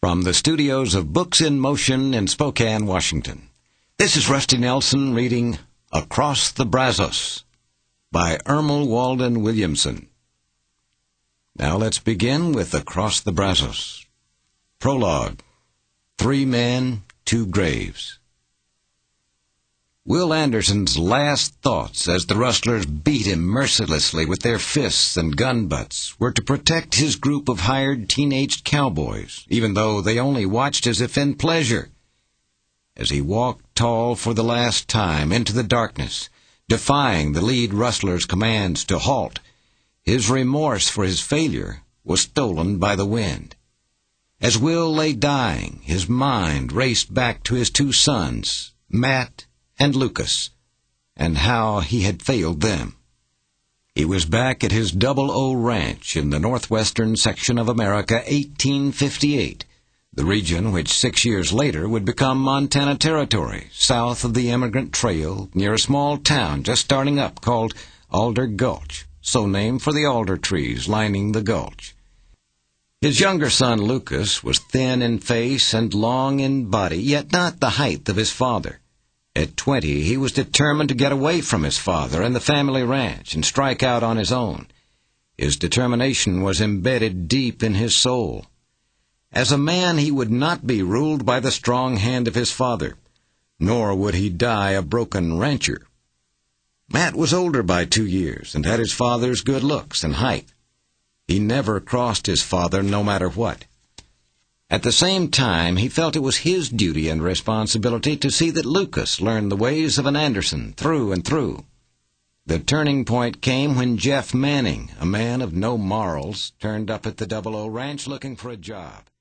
From the studios of Books in Motion in Spokane, Washington, this is Rusty Nelson reading Across the Brazos by Ermal Walden Williamson. Now let's begin with Across the Brazos. Prologue. 3 men, 2 graves. Will Anderson's last thoughts as the rustlers beat him mercilessly with their fists and gun butts were to protect his group of hired teenaged cowboys, even though they only watched as if in pleasure. As he walked tall for the last time into the darkness, defying the lead rustler's commands to halt, his remorse for his failure was stolen by the wind. As Will lay dying, his mind raced back to his 2 sons, Matt and Lucas, and how he had failed them. He was back at his Double O Ranch in the northwestern section of America, 1858, the region which 6 years later would become Montana Territory, south of the Emigrant Trail, near a small town just starting up called Alder Gulch, so named for the alder trees lining the gulch. His younger son, Lucas, was thin in face and long in body, yet not the height of his father. At 20, he was determined to get away from his father and the family ranch and strike out on his own. His determination was embedded deep in his soul. As a man, he would not be ruled by the strong hand of his father, nor would he die a broken rancher. Matt was older by 2 years and had his father's good looks and height. He never crossed his father no matter what. At the same time, he felt it was his duty and responsibility to see that Lucas learned the ways of an Anderson through and through. The turning point came when Jeff Manning, a man of no morals, turned up at the Double O Ranch looking for a job.